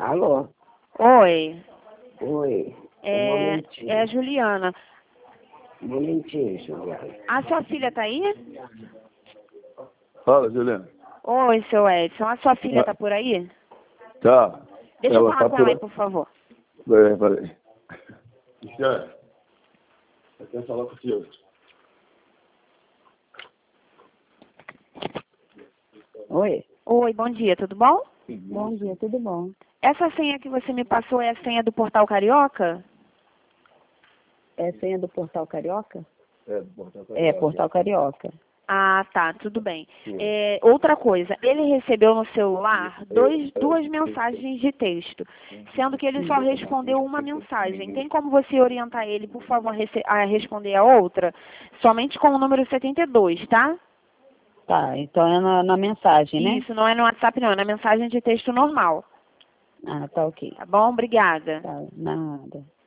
Alô? Oi, Oi. Um é momentinho. a Juliana. Um momentinho, Juliana. A sua filha tá aí? Fala, Juliana. Oi, seu Edson. A sua filha Ah. tá por aí? Tá. Deixa eu Ela falar tá com por ela aí, aí. por favor. Peraí. Cristiane, eu quero falar contigo. Oi. Oi, bom dia, tudo bom? Bom dia, tudo bom? Essa senha que você me passou é a senha do Portal Carioca? É senha do Portal Carioca? É, do Portal É, Portal Carioca. Ah, tá, tudo bem. Sim. Outra coisa, ele recebeu no celular duas mensagens de texto, sendo que ele só respondeu uma mensagem. Tem como você orientar ele, por favor, a responder a outra? Somente com o número 72, tá? Tá, então é na mensagem, né? Isso, não é no WhatsApp não, é na mensagem de texto normal. Ah, tá ok. Tá bom? Obrigada. Tá, nada.